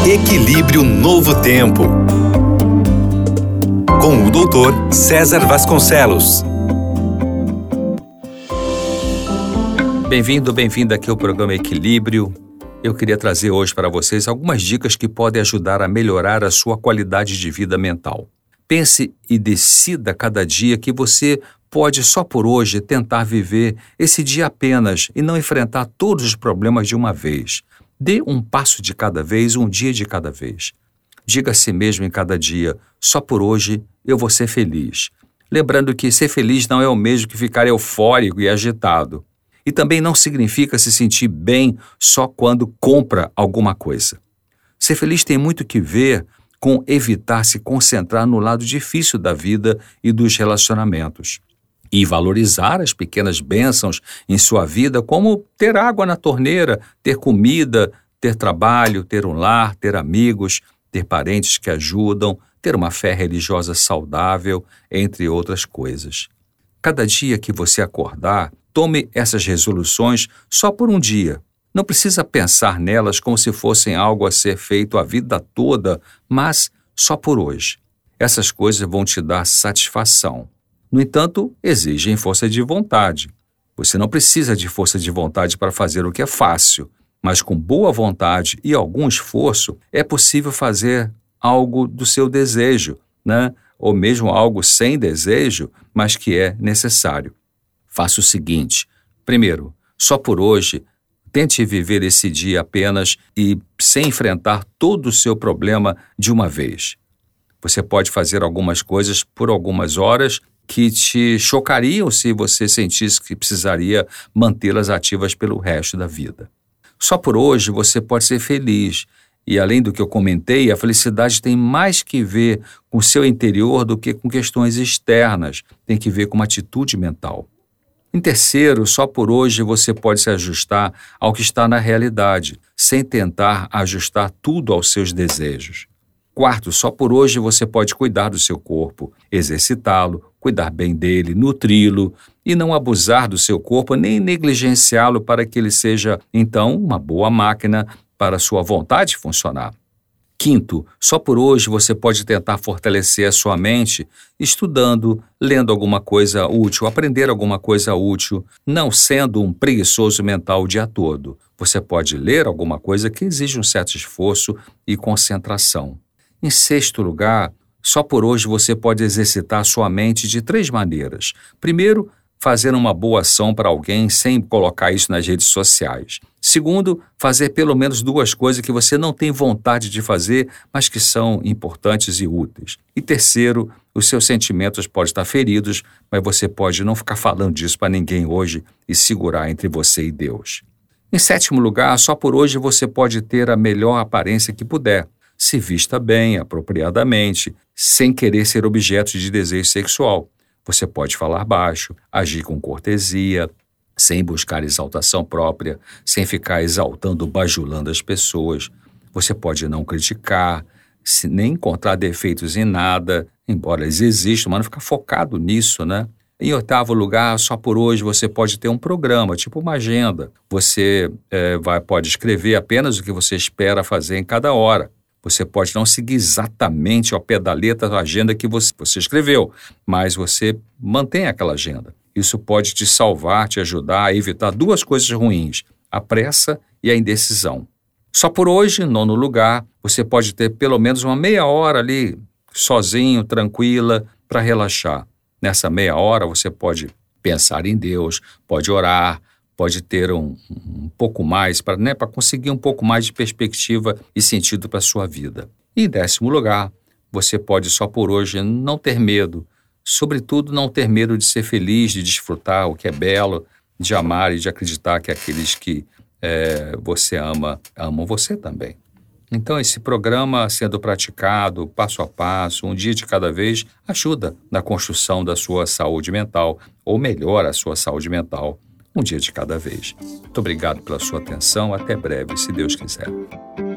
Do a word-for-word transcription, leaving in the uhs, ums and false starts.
Equilíbrio Novo Tempo, com o doutor César Vasconcelos. Bem-vindo, bem-vinda aqui ao programa Equilíbrio. Eu queria trazer hoje para vocês algumas dicas que podem ajudar a melhorar a sua qualidade de vida mental. Pense e decida cada dia que você pode só por hoje tentar viver esse dia apenas e não enfrentar todos os problemas de uma vez. Dê um passo de cada vez, um dia de cada vez. Diga a si mesmo em cada dia, só por hoje eu vou ser feliz. Lembrando que ser feliz não é o mesmo que ficar eufórico e agitado. E também não significa se sentir bem só quando compra alguma coisa. Ser feliz tem muito que ver com evitar se concentrar no lado difícil da vida e dos relacionamentos. E valorizar as pequenas bênçãos em sua vida, como ter água na torneira, ter comida, ter trabalho, ter um lar, ter amigos, ter parentes que ajudam, ter uma fé religiosa saudável, entre outras coisas. Cada dia que você acordar, tome essas resoluções só por um dia. Não precisa pensar nelas como se fossem algo a ser feito a vida toda, mas só por hoje. Essas coisas vão te dar satisfação. No entanto, exigem força de vontade. Você não precisa de força de vontade para fazer o que é fácil, mas com boa vontade e algum esforço é possível fazer algo do seu desejo, né? Ou mesmo algo sem desejo, mas que é necessário. Faça o seguinte: primeiro, só por hoje, tente viver esse dia apenas e sem enfrentar todo o seu problema de uma vez. Você pode fazer algumas coisas por algumas horas que te chocariam se você sentisse que precisaria mantê-las ativas pelo resto da vida. Só por hoje você pode ser feliz. E além do que eu comentei, a felicidade tem mais que ver com o seu interior do que com questões externas. Tem que ver com uma atitude mental. Em terceiro, só por hoje você pode se ajustar ao que está na realidade, sem tentar ajustar tudo aos seus desejos. Quarto, só por hoje você pode cuidar do seu corpo, exercitá-lo, cuidar bem dele, nutri-lo e não abusar do seu corpo nem negligenciá-lo para que ele seja, então, uma boa máquina para a sua vontade funcionar. Quinto, só por hoje você pode tentar fortalecer a sua mente estudando, lendo alguma coisa útil, aprender alguma coisa útil, não sendo um preguiçoso mental o dia todo. Você pode ler alguma coisa que exige um certo esforço e concentração. Em sexto lugar, só por hoje você pode exercitar sua mente de três maneiras. Primeiro, fazer uma boa ação para alguém sem colocar isso nas redes sociais. Segundo, fazer pelo menos duas coisas que você não tem vontade de fazer, mas que são importantes e úteis. E terceiro, os seus sentimentos podem estar feridos, mas você pode não ficar falando disso para ninguém hoje e segurar entre você e Deus. Em sétimo lugar, só por hoje você pode ter a melhor aparência que puder. Se vista bem, apropriadamente, sem querer ser objeto de desejo sexual. Você pode falar baixo, agir com cortesia, sem buscar exaltação própria, sem ficar exaltando ou bajulando as pessoas. Você pode não criticar, se, nem encontrar defeitos em nada, embora eles existam, mas não ficar focado nisso, né? Em oitavo lugar, só por hoje você pode ter um programa, tipo uma agenda. Você é, vai, pode escrever apenas o que você espera fazer em cada hora. Você pode não seguir exatamente ao pé da letra a agenda que você, você escreveu, mas você mantém aquela agenda. Isso pode te salvar, te ajudar a evitar duas coisas ruins, a pressa e a indecisão. Só por hoje, nono lugar, você pode ter pelo menos uma meia hora ali, sozinho, tranquila, para relaxar. Nessa meia hora você pode pensar em Deus, pode orar, pode ter um, um pouco mais, para né, para conseguir um pouco mais de perspectiva e sentido para a sua vida. E em décimo lugar, você pode só por hoje não ter medo, sobretudo não ter medo de ser feliz, de desfrutar o que é belo, de amar e de acreditar que aqueles que é, você ama, amam você também. Então esse programa sendo praticado passo a passo, um dia de cada vez, ajuda na construção da sua saúde mental, ou melhora a sua saúde mental, um dia de cada vez. Muito obrigado pela sua atenção. Até breve, se Deus quiser.